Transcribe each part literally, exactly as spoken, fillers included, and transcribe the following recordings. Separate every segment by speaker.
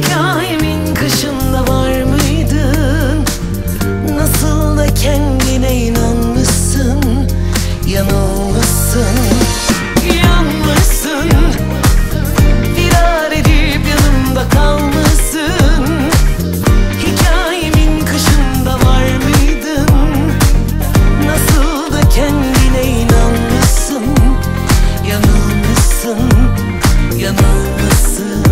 Speaker 1: Hikayemin kışında var mıydın? Nasıl da kendine inanmışsın. Yanılmışsın, yanmışsın. Firar edip yanımda kalmışsın. Hikayemin kışında var mıydın? Nasıl da kendine inanmışsın. Yanılmışsın, yanılmışsın.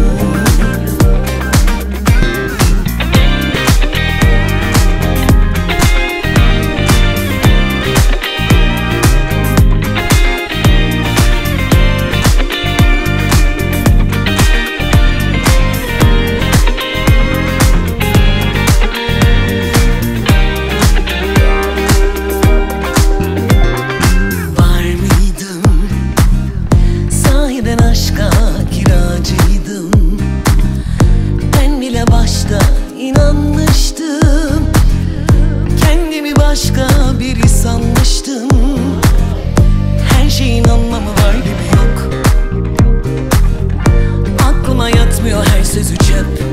Speaker 1: Aşka kiracıydım. Ben bile başta inanmıştım. Kendimi başka biri sanmıştım. Her şeyin anlamı var gibi yok. Aklıma yatmıyor, her sözü çöp.